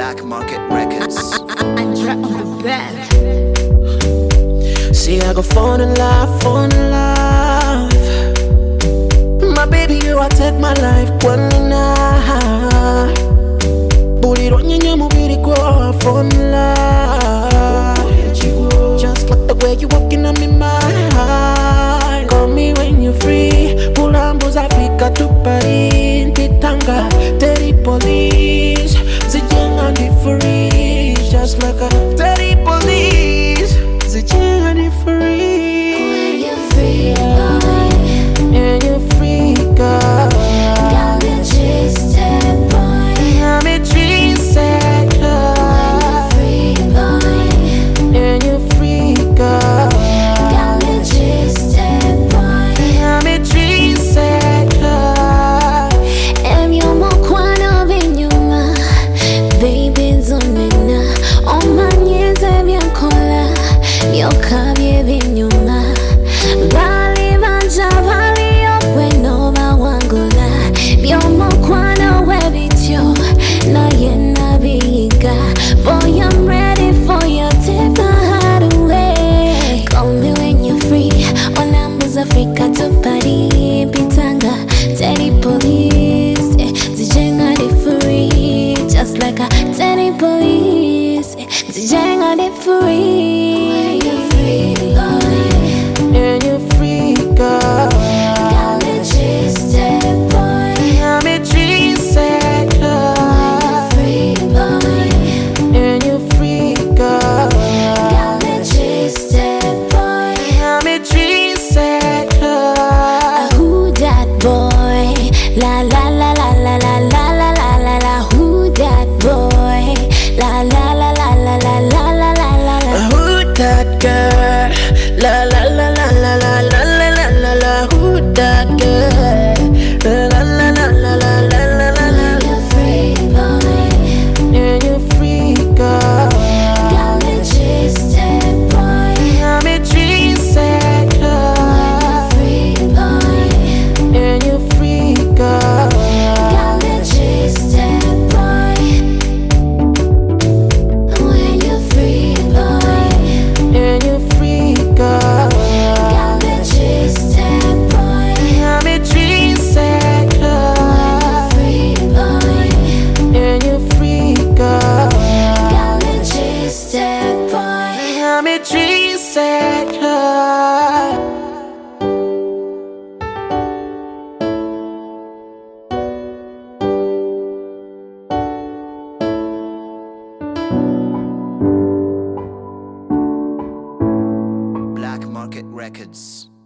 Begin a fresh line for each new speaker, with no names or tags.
Black Market Records.
Andra on the bed.
See, I go fall in love, fall in love. My baby, you I take my life, one night. Bully on your movie, go, I fall in love. Just like the way you walking on me, my heart. Call me when you're free. Pulambos Africa to Paris, Pitanga, Terry Police. Zijenga ni free, just like a Terry Police. Zijenga ni free.
When you're free, boy.
And you're free, girl.
Got me twisted, boy.
Got me twisted, girl.
Free, boy.
And you're free, girl.
Got me twisted, boy.
Got me twisted, girl.
Em yo mo kwano binyuma, baby zonena. Omanyeze byankola, byokabye binyuma. Bali banja bali okweno bawangula. Byomo kwano webityo, naye nabiyiga. Boy, I'm ready for you, take my heart away. Call me when you're free. Onambos Africa to Paris, Pitanga, Terry Police. Zijenga ni free, just like a Terry Police. Zijenga ni free. When you're free, boy.
And you're free, girl.
Got me twisted, boy.
Got me twisted, girl.
Free, boy.
And you're free, girl.
Got me twisted, boy.
Got me twisted, girl.
Who that boy? La la la la la la la la la la la. Who that boy? La la la la la la la la la la la.
Who that girl? La la la la la la la la la la la. Who that girl? La la la la la la la la la la.
You're free, boy.
And you're free, girl.
Got me twisted, boy.
Got me twisted, girl.
Free, boy.
And you're free, girl.
Got me twisted, boy. When you're free, boy.
And you're free, girl.
Got me twisted, boy.
Got me twisted, girl.
Free, boy.
And you're free, girl.
Got me twisted, boy.
Got me twisted, girl.
Black Market Records.